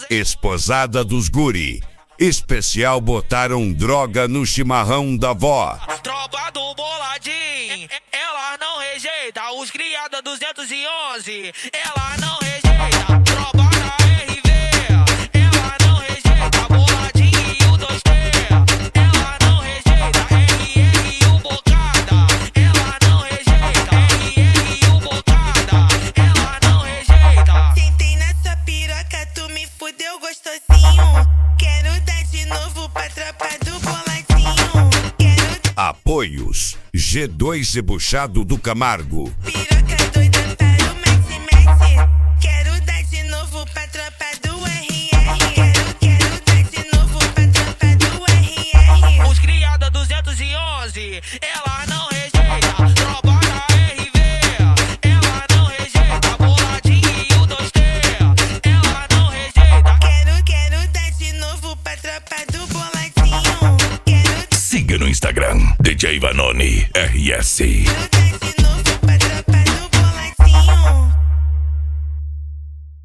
Esposada dos guri. Especial botaram droga no chimarrão da vó. Tropa do boladinho, ela não rejeita. Os criada 211, ela não rejeita. Tropa da RV, ela não rejeita. Boladinho e o 2T, ela não rejeita. RR e o Bocada, ela não rejeita. RR e o Bocada, ela não rejeita. Sentei nessa piroca, tu me fudeu gostosinho. Quero dar de novo pra tropa do boladinho. Apoios G2 e Buchado do Camargo. Piroca doida para o Messi. Quero dar de novo pra tropa do RR. Quero dar de novo pra tropa do RR. Os criada 211, ela não rejeita. Tropa da RV, ela não rejeita. Boladinho e o 2T, ela não rejeita. Quero dar de novo pra tropa do boladinho. Siga no Instagram, DJ Vanoni RS. Quero dar de